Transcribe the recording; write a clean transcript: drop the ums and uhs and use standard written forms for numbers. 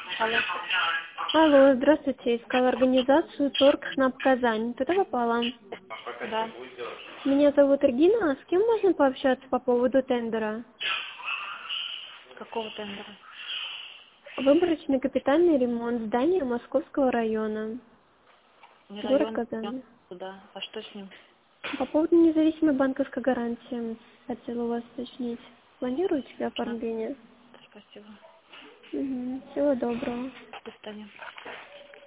Алло. Алло, здравствуйте. Искала организацию торг ШНАП Казань. Туда попала. Да. Меня зовут Регина. С кем можно пообщаться по поводу тендера? Какого тендера? Выборочный капитальный ремонт здания Московского района. Не Город район, Казань. куда? А что с ним? По поводу независимой банковской гарантии. Хотела у вас уточнить. Планируете оформление? Спасибо. Всего доброго. До свидания.